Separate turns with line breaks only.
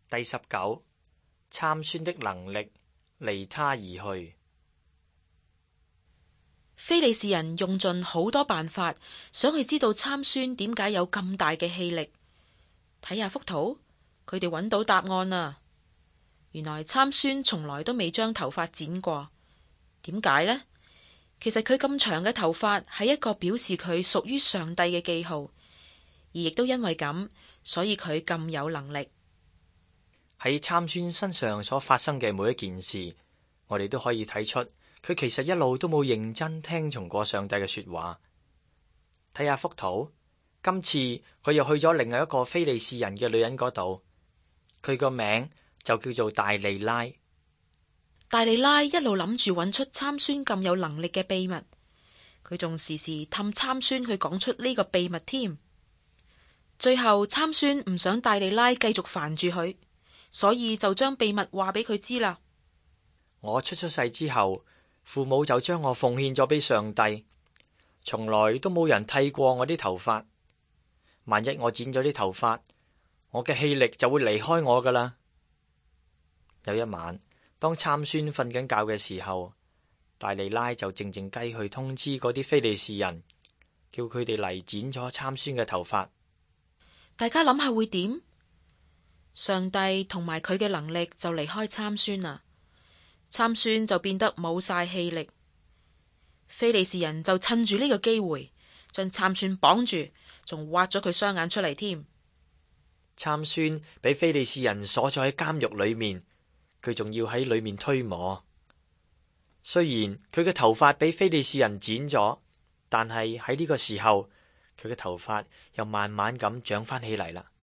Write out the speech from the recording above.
第19，參孫的能力離他而去。
非利士人用盡好多辦法，想去知道參孫點解有咁大嘅氣力。睇下幅圖，佢哋揾到答案啦。原來參孫從來都未將頭髮剪過。點解呢？其實佢咁長嘅頭髮係一個表示佢屬於上帝嘅記號，而亦都因為咁，所以佢咁有能力。
喺參孫身上所發生嘅每一件事，我哋都可以睇出佢其實一路都冇認真聽從過上帝嘅說話。睇下幅圖，今次佢又去咗另外一個非利士人嘅女人嗰度，佢個名就叫做大利拉。
大利拉一路諗住揾出參孫咁有能力嘅秘密，佢仲時時氹參孫去講出呢個秘密添。最後參孫唔想大利拉繼續煩住佢，所以就將秘密話俾佢知啦。
我出咗世之後，父母就將我奉獻咗俾上帝，從來都冇人剃過我啲頭髮。萬一我剪咗啲頭髮，我嘅氣力就會離開我噶啦。有一晚，當參孫瞓緊覺嘅時候，大利拉就靜靜雞去通知嗰啲非利士人，叫佢哋嚟剪咗參孫嘅頭髮。
大家諗下會點？上帝同埋佢嘅能力就離開參孫啦，參孫就變得冇晒氣力。非利士人就趁住呢個機會，將參孫綁住，仲挖咗佢雙眼出嚟添。
參孫俾非利士人鎖咗喺監獄裏面，佢仲要喺裏面推磨。雖然佢嘅頭髮俾非利士人剪咗，但係喺呢個時候，佢嘅頭髮又慢慢咁長翻起嚟啦。